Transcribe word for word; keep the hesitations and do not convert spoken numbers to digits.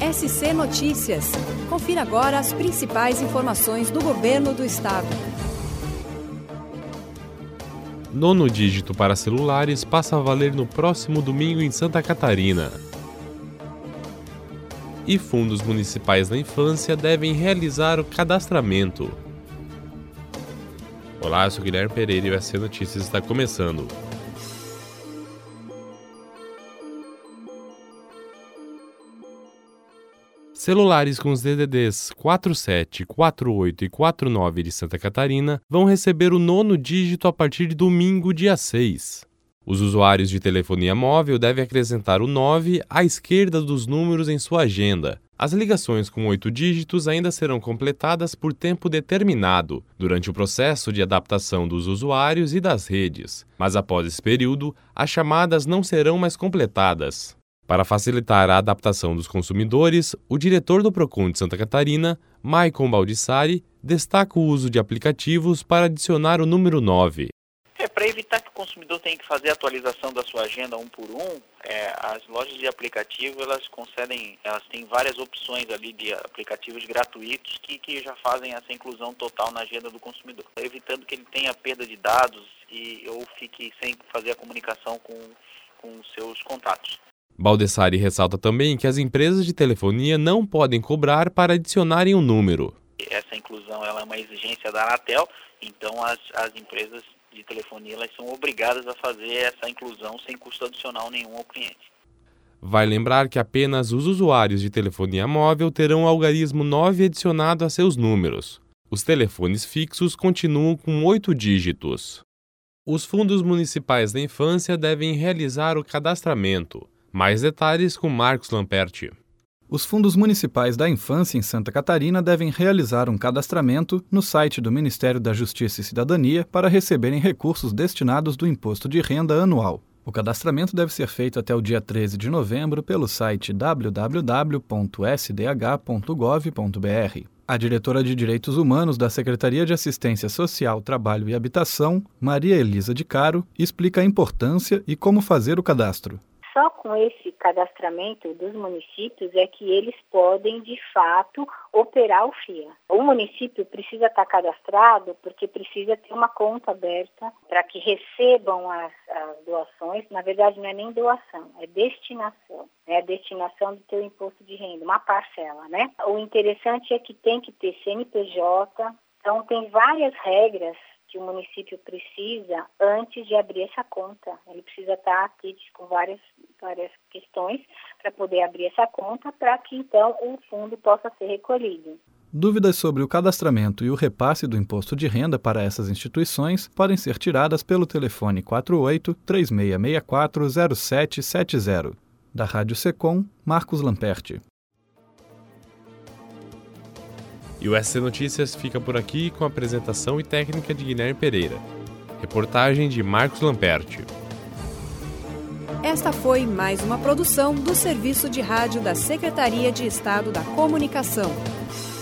S C Notícias. Confira agora as principais informações do Governo do Estado. Nono dígito para celulares passa a valer no próximo domingo em Santa Catarina. E fundos municipais da infância devem realizar o cadastramento. Olá, eu sou Guilherme Pereira e o S C Notícias está começando. Celulares com os D D Ds quatro sete, quatro oito e quatro nove de Santa Catarina vão receber o nono dígito a partir de domingo, dia seis. Os usuários de telefonia móvel devem acrescentar o nove à esquerda dos números em sua agenda. As ligações com oito dígitos ainda serão completadas por tempo determinado, durante o processo de adaptação dos usuários e das redes, mas após esse período, as chamadas não serão mais completadas. Para facilitar a adaptação dos consumidores, o diretor do Procon de Santa Catarina, Maicon Baldissari, destaca o uso de aplicativos para adicionar o número nove. É, para evitar que o consumidor tenha que fazer a atualização da sua agenda um por um, é, as lojas de aplicativo, elas concedem, elas têm várias opções ali de aplicativos gratuitos que, que já fazem essa inclusão total na agenda do consumidor, evitando que ele tenha perda de dados e, ou fique sem fazer a comunicação com, com seus contatos. Baldessari ressalta também que as empresas de telefonia não podem cobrar para adicionarem um número. Essa inclusão ela é uma exigência da Anatel, então as, as empresas de telefonia elas são obrigadas a fazer essa inclusão sem custo adicional nenhum ao cliente. Vai lembrar que apenas os usuários de telefonia móvel terão o algarismo nove adicionado a seus números. Os telefones fixos continuam com oito dígitos. Os fundos municipais da infância devem realizar o cadastramento. Mais detalhes com Marcos Lamperti. Os fundos municipais da infância em Santa Catarina devem realizar um cadastramento no site do Ministério da Justiça e Cidadania para receberem recursos destinados do Imposto de Renda anual. O cadastramento deve ser feito até o dia treze de novembro pelo site w w w ponto s d h ponto gov ponto b r. A diretora de Direitos Humanos da Secretaria de Assistência Social, Trabalho e Habitação, Maria Elisa de Caro, explica a importância e como fazer o cadastro. Só com esse cadastramento dos municípios é que eles podem, de fato, operar o F I A. O município precisa estar cadastrado porque precisa ter uma conta aberta para que recebam as, as doações. Na verdade, não é nem doação, é destinação. É a destinação do teu imposto de renda, uma parcela, né? O interessante é que tem que ter C N P J, então tem várias regras que o município precisa antes de abrir essa conta. Ele precisa estar aqui com várias, várias questões para poder abrir essa conta para que, então, o fundo possa ser recolhido. Dúvidas sobre o cadastramento e o repasse do imposto de renda para essas instituições podem ser tiradas pelo telefone quatro oito, três seis seis quatro, zero sete sete zero. Da Rádio Secom, Marcos Lamperti. E o S C Notícias fica por aqui com a apresentação e técnica de Guilherme Pereira. Reportagem de Marcos Lamperti. Esta foi mais uma produção do Serviço de Rádio da Secretaria de Estado da Comunicação.